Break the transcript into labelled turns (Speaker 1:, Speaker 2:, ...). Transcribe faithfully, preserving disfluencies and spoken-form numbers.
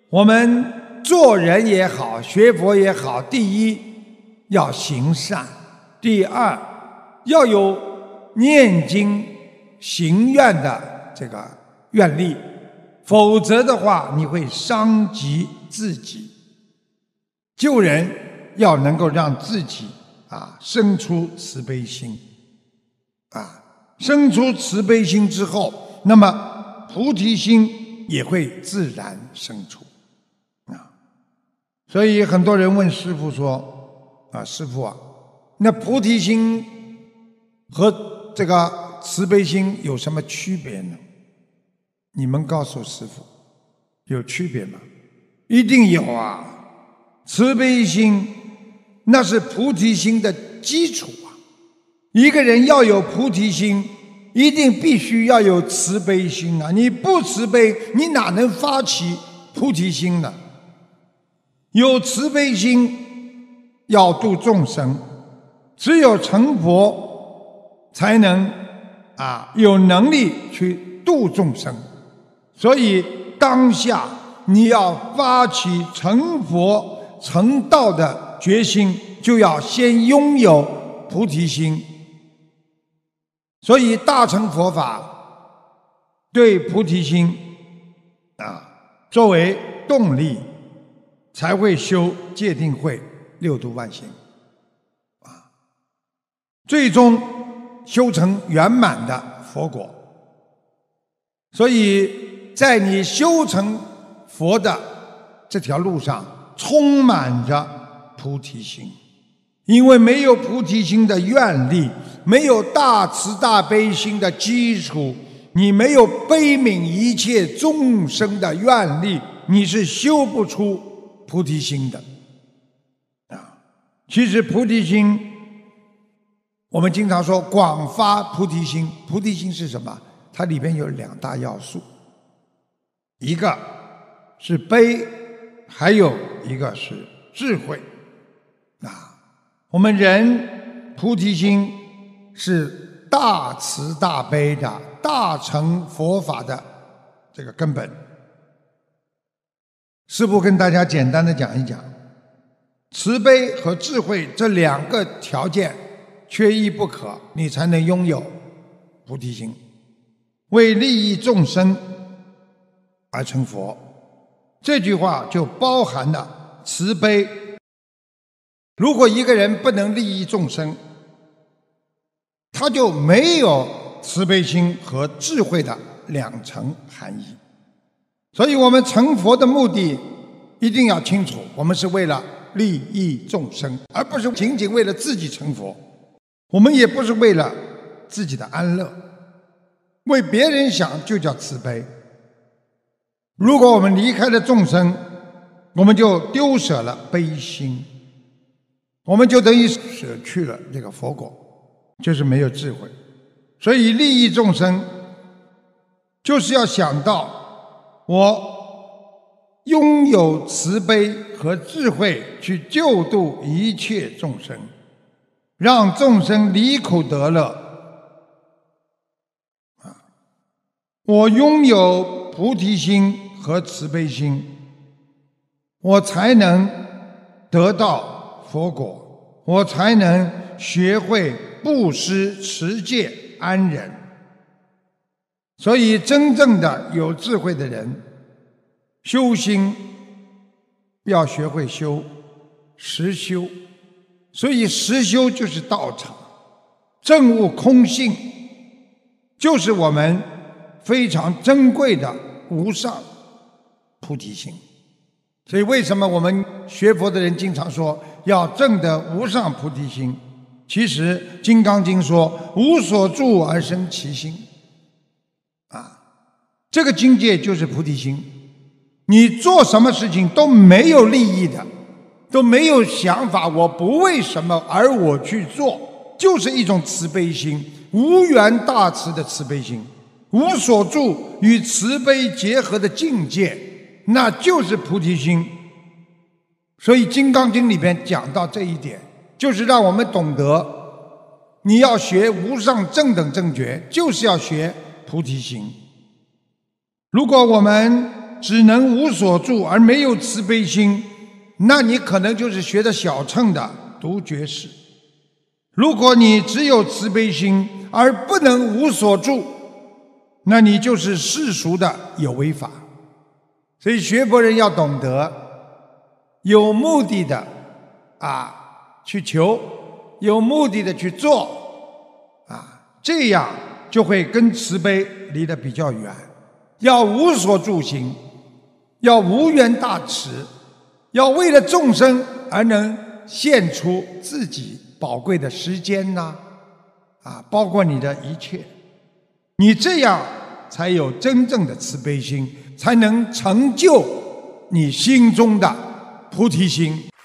Speaker 1: 我们做人也好，学佛也好，第一要行善，第二要有念经行愿的这个愿力，否则的话你会伤及自己。救人要能够让自己啊生出慈悲心，啊生出慈悲心之后，那么菩提心也会自然生出啊。所以很多人问师父说啊，师父啊，那菩提心和这个慈悲心有什么区别呢？你们告诉师父，有区别吗？一定有啊！慈悲心那是菩提心的基础啊！一个人要有菩提心，一定必须要有慈悲心啊！你不慈悲，你哪能发起菩提心呢？有慈悲心，要度众生，只有成佛才能啊有能力去度众生。所以当下你要发起成佛成道的决心，就要先拥有菩提心。所以大乘佛法对菩提心啊作为动力，才会修戒定慧六度万行啊，最终修成圆满的佛果。所以在你修成佛的这条路上，充满着菩提心。因为没有菩提心的愿力，没有大慈大悲心的基础，你没有悲悯一切众生的愿力，你是修不出菩提心的啊。其实菩提心，我们经常说广发菩提心，菩提心是什么？它里边有两大要素，一个是悲，还有一个是智慧啊。我们人菩提心是大慈大悲的大乘佛法的这个根本。师父跟大家简单的讲一讲，慈悲和智慧这两个条件缺一不可，你才能拥有菩提心。为利益众生而成佛，这句话就包含了慈悲。如果一个人不能利益众生，他就没有慈悲心和智慧的两层含义。所以我们成佛的目的一定要清楚，我们是为了利益众生，而不是仅仅为了自己成佛。我们也不是为了自己的安乐，为别人想就叫慈悲。如果我们离开了众生，我们就丢舍了悲心，我们就等于舍去了这个佛果，就是没有智慧。所以利益众生就是要想到我拥有慈悲和智慧去救度一切众生，让众生离苦得乐啊！我拥有菩提心和慈悲心，我才能得到佛果，我才能学会布施、持戒、安忍。所以真正的有智慧的人，修心要学会修实修。所以实修就是道场，证悟空性就是我们非常珍贵的无上菩提心。所以为什么我们学佛的人经常说要证得无上菩提心？其实《金刚经》说无所住而生其心啊，这个境界就是菩提心。你做什么事情都没有利益的，都没有想法，我不为什么而我去做，就是一种慈悲心，无缘大慈的慈悲心，无所住与慈悲结合的境界，那就是菩提心。所以《金刚经》里边讲到这一点，就是让我们懂得，你要学无上正等正觉，就是要学菩提心。如果我们只能无所住而没有慈悲心，那你可能就是学的小乘的独觉士。如果你只有慈悲心而不能无所住，那你就是世俗的有为法。所以学佛人要懂得有目的的啊去求，有目的的去做啊，这样就会跟慈悲离得比较远。要无所住行，要无缘大慈，要为了众生而能献出自己宝贵的时间呐、啊，啊，包括你的一切，你这样才有真正的慈悲心，才能成就你心中的菩提心。